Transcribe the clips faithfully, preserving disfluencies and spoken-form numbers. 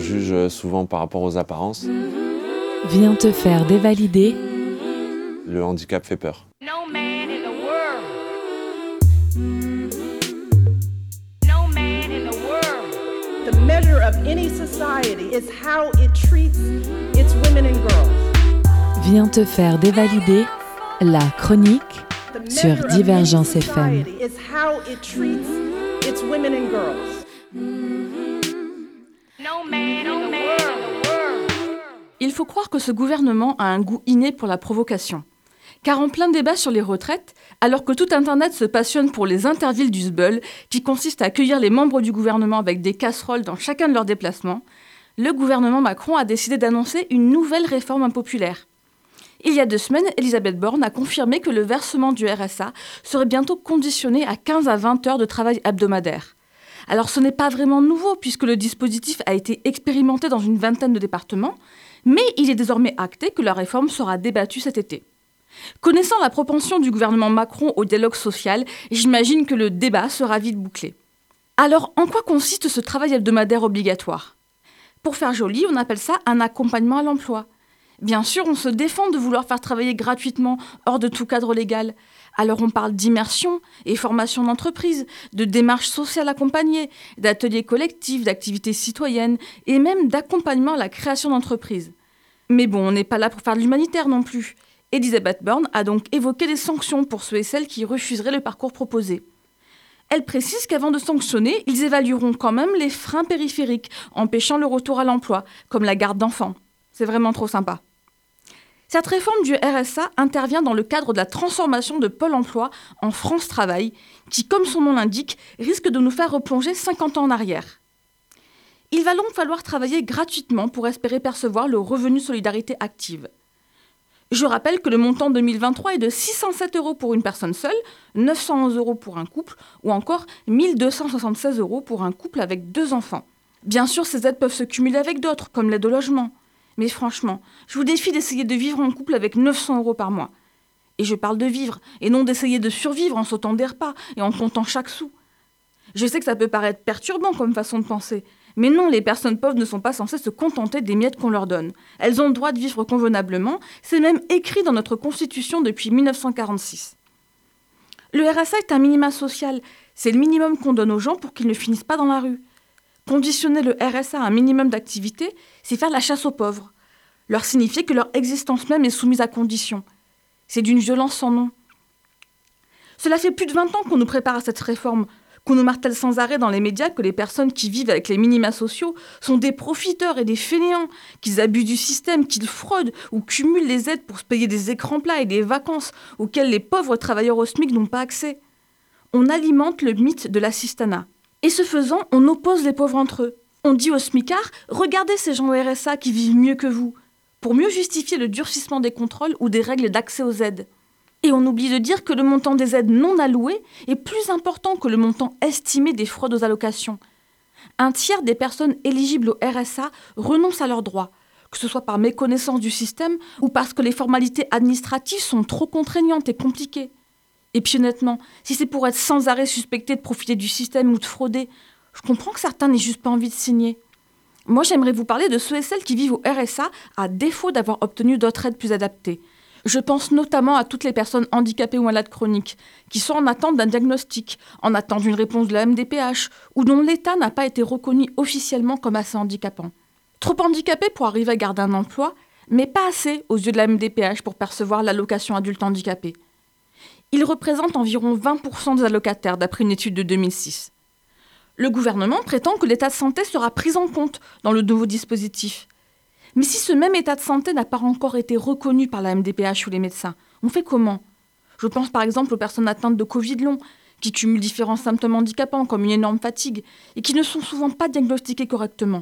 juge souvent par rapport aux apparences. Viens te faire dévalider. Le handicap fait peur. No man in the world. No man in the world. The measure of any society is how it treats its women and girls. Viens te faire dévalider. La chronique The sur measure of any Divergence F M. society is how it treats its women and girls. No man in the world. Il faut croire que ce gouvernement a un goût inné pour la provocation. Car en plein débat sur les retraites, alors que tout Internet se passionne pour les intervilles du Sbeul, qui consiste à accueillir les membres du gouvernement avec des casseroles dans chacun de leurs déplacements, le gouvernement Macron a décidé d'annoncer une nouvelle réforme impopulaire. Il y a deux semaines, Elisabeth Borne a confirmé que le versement du R S A serait bientôt conditionné à quinze à vingt heures de travail hebdomadaire. Alors ce n'est pas vraiment nouveau puisque le dispositif a été expérimenté dans une vingtaine de départements, mais il est désormais acté que la réforme sera débattue cet été. Connaissant la propension du gouvernement Macron au dialogue social, j'imagine que le débat sera vite bouclé. Alors en quoi consiste ce travail hebdomadaire obligatoire ? Pour faire joli, on appelle ça un accompagnement à l'emploi. Bien sûr, on se défend de vouloir faire travailler gratuitement, hors de tout cadre légal. Alors on parle d'immersion et formation d'entreprise, de démarches sociales accompagnées, d'ateliers collectifs, d'activités citoyennes et même d'accompagnement à la création d'entreprises. Mais bon, on n'est pas là pour faire de l'humanitaire non plus. Elisabeth Borne a donc évoqué des sanctions pour ceux et celles qui refuseraient le parcours proposé. Elle précise qu'avant de sanctionner, ils évalueront quand même les freins périphériques empêchant le retour à l'emploi, comme la garde d'enfants. C'est vraiment trop sympa. Cette réforme du R S A intervient dans le cadre de la transformation de Pôle emploi en France Travail, qui, comme son nom l'indique, risque de nous faire replonger cinquante ans en arrière. Il va donc falloir travailler gratuitement pour espérer percevoir le revenu solidarité active. Je rappelle que le montant deux mille vingt-trois est de six cent sept euros pour une personne seule, neuf cent onze euros pour un couple ou encore mille deux cent soixante-seize euros pour un couple avec deux enfants. Bien sûr, ces aides peuvent se cumuler avec d'autres, comme l'aide au logement. Mais franchement, je vous défie d'essayer de vivre en couple avec neuf cents euros par mois. Et je parle de vivre, et non d'essayer de survivre en sautant des repas et en comptant chaque sou. Je sais que ça peut paraître perturbant comme façon de penser, mais non, les personnes pauvres ne sont pas censées se contenter des miettes qu'on leur donne. Elles ont le droit de vivre convenablement, c'est même écrit dans notre Constitution depuis mille neuf cent quarante-six. Le R S A est un minima social, c'est le minimum qu'on donne aux gens pour qu'ils ne finissent pas dans la rue. Conditionner le R S A à un minimum d'activité, c'est faire la chasse aux pauvres. Leur signifier que leur existence même est soumise à condition. C'est d'une violence sans nom. Cela fait plus de vingt ans qu'on nous prépare à cette réforme, qu'on nous martèle sans arrêt dans les médias que les personnes qui vivent avec les minima sociaux sont des profiteurs et des fainéants, qu'ils abusent du système, qu'ils fraudent ou cumulent les aides pour se payer des écrans plats et des vacances auxquelles les pauvres travailleurs au SMIC n'ont pas accès. On alimente le mythe de l'assistanat. Et ce faisant, on oppose les pauvres entre eux. On dit aux smicards « Regardez ces gens au R S A qui vivent mieux que vous », pour mieux justifier le durcissement des contrôles ou des règles d'accès aux aides. Et on oublie de dire que le montant des aides non allouées est plus important que le montant estimé des fraudes aux allocations. Un tiers des personnes éligibles au R S A renoncent à leurs droits, que ce soit par méconnaissance du système ou parce que les formalités administratives sont trop contraignantes et compliquées. Et puis honnêtement, si c'est pour être sans arrêt suspecté de profiter du système ou de frauder, je comprends que certains n'aient juste pas envie de signer. Moi, j'aimerais vous parler de ceux et celles qui vivent au R S A à défaut d'avoir obtenu d'autres aides plus adaptées. Je pense notamment à toutes les personnes handicapées ou malades chroniques, qui sont en attente d'un diagnostic, en attente d'une réponse de la M D P H, ou dont l'État n'a pas été reconnu officiellement comme assez handicapant. Trop handicapés pour arriver à garder un emploi, mais pas assez aux yeux de la M D P H pour percevoir l'allocation adulte handicapé. Ils représentent environ vingt pour cent des allocataires, d'après une étude de deux mille six. Le gouvernement prétend que l'état de santé sera pris en compte dans le nouveau dispositif. Mais si ce même état de santé n'a pas encore été reconnu par la M D P H ou les médecins, on fait comment ? Je pense par exemple aux personnes atteintes de Covid long, qui cumulent différents symptômes handicapants comme une énorme fatigue et qui ne sont souvent pas diagnostiqués correctement.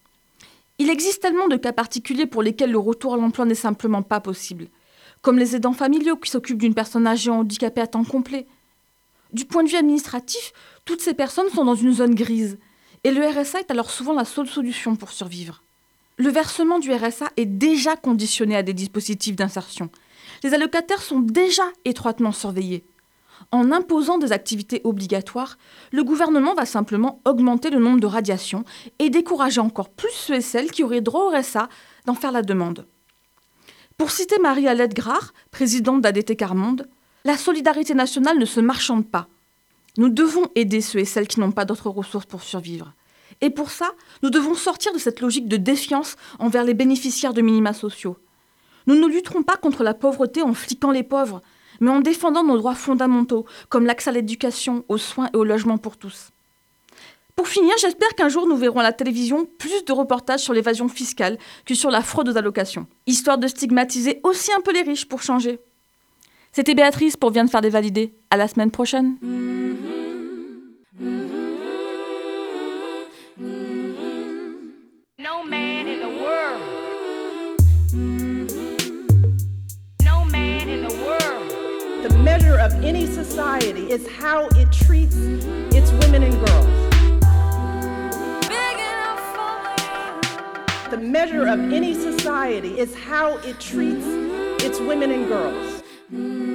Il existe tellement de cas particuliers pour lesquels le retour à l'emploi n'est simplement pas possible, comme les aidants familiaux qui s'occupent d'une personne âgée ou handicapée à temps complet. Du point de vue administratif, toutes ces personnes sont dans une zone grise, et le R S A est alors souvent la seule solution pour survivre. Le versement du R S A est déjà conditionné à des dispositifs d'insertion. Les allocataires sont déjà étroitement surveillés. En imposant des activités obligatoires, le gouvernement va simplement augmenter le nombre de radiations et décourager encore plus ceux et celles qui auraient droit au R S A d'en faire la demande. Pour citer Marie-Alette Grard, présidente d'A D T Quart-Monde, la solidarité nationale ne se marchande pas. Nous devons aider ceux et celles qui n'ont pas d'autres ressources pour survivre. Et pour ça, nous devons sortir de cette logique de défiance envers les bénéficiaires de minima sociaux. Nous ne lutterons pas contre la pauvreté en fliquant les pauvres, mais en défendant nos droits fondamentaux, comme l'accès à l'éducation, aux soins et au logement pour tous. Pour finir, j'espère qu'un jour nous verrons à la télévision plus de reportages sur l'évasion fiscale que sur la fraude aux allocations, histoire de stigmatiser aussi un peu les riches pour changer. C'était Béatrice pour Viens de faire des validés. À la semaine prochaine. No man in the world. No man in the world. The measure of any society is how it treats its women and girls. The measure of any society is how it treats its women and girls.